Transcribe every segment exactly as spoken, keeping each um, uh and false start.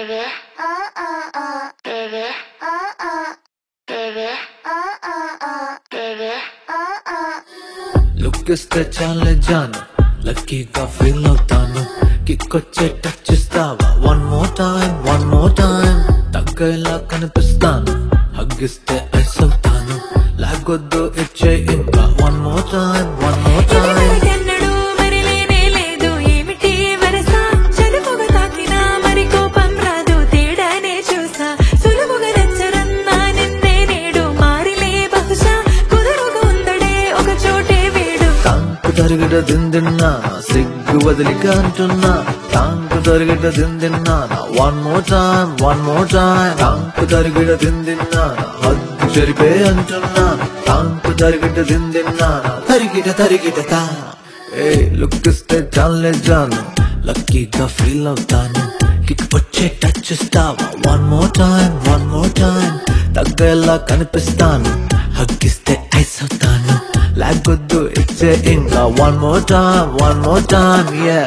baby, uh uh uh, baby, uh uh, baby, uh uh uh, baby, uh uh. Look ఇస్తే చాలే జాను లక్కీగా feel అవుతాను కిక్కొచ్చే touch ఇస్తావా one more time one more time తగ్గేలా కనిపిస్తాను హగ్గిస్తే ఐస్ అవుతాను లాగొద్దు ఇచ్చే ఇంకా one more time one more time తరిగిట దిందిన్నా సిగ్గు వదిలిక అంటున్నా టాంకు తరిగిట దిందిన్నా one more time one more time టాంకు తరిగిట దిందిన్నా హద్దు చెరిపే అంటున్నా టాంకు తరిగిట దిందిన్నా తరిగిట తరిగిట తా ఏ లుక్ ఇస్తే చాలే జాను లక్కీగా ఫీల్ అవుతాను కిక్ వచ్చే టచ్ ఇస్తావా one more time one more time తగ్గేలా కనిపిస్తాను హగ్గిస్తే ఐస్ అవుతాను లాగొద్దు ఇచ్చే ఇంకా one more time one more time యా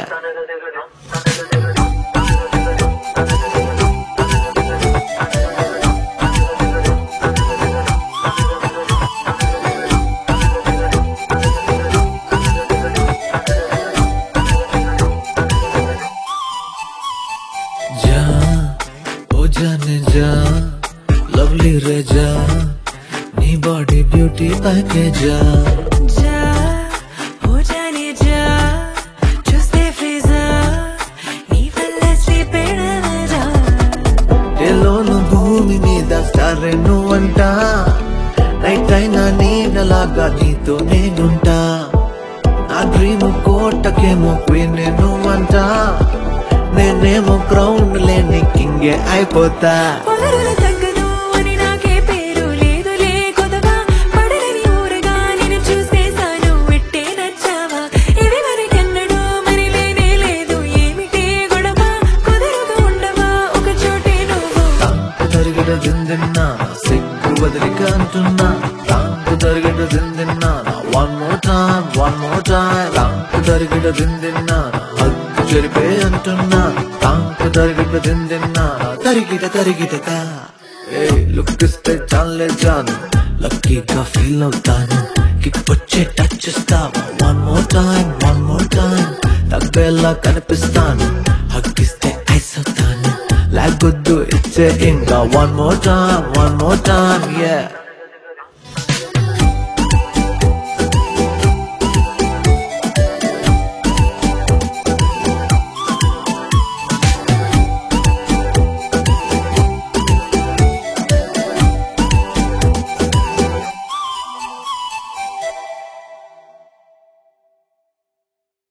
जा ओ जाने जा लवली रे जा नी बॉडी ब्यूटी पाके जा जा हो जाने जा చూస్తే ఫ్రీజర్ నీ వల్ల స్లీప్ ఎడమరా ఎలోను భూమి మీద స్టార్ నువ్వంట నైట్ అయినా నీడలాగా నీతో నేనుంటా నా డ్రీమ్ కోటకేమో క్వీన్ నువ్వంట నేనేమో క్రౌన్ లేని కింగే అయిపోతా పొలరుల తగ్గదు అని నాకే పేరు లేదులే కొదవా పడని ఊరగా నేను చూసేసాను విట్టే నచ్చావా ఇవి మనకెన్నడూ మరి లేనే లేదు ఏమిటే గొడవ కుదరగా ఉండవా ఒక చోటే నువ్వు టాంకు తరిగిట దిందిన్నా సిగ్గు వదిలిక అంటున్నా టాంకు తరిగిట దిందిన్నా one more time one more time టాంకు తరిగిట దిందిన్నా హద్దు చెరిపే అంటున్నా టాంకు తరిగిట దిందిన్నా తరిగిట తరిగిట తా ఏ లుక్ ఇస్తే చాలే జాను లక్కీగా ఫీల్ అవుతాను కిక్ వచ్చే టచ్ ఇస్తావా one more time one more time తగ్గేలా కనిపిస్తాను హగ్గిస్తే ఐస్ అవుతాను లాగొద్దు ఇచ్చే ఇంకా one more time one more time yeah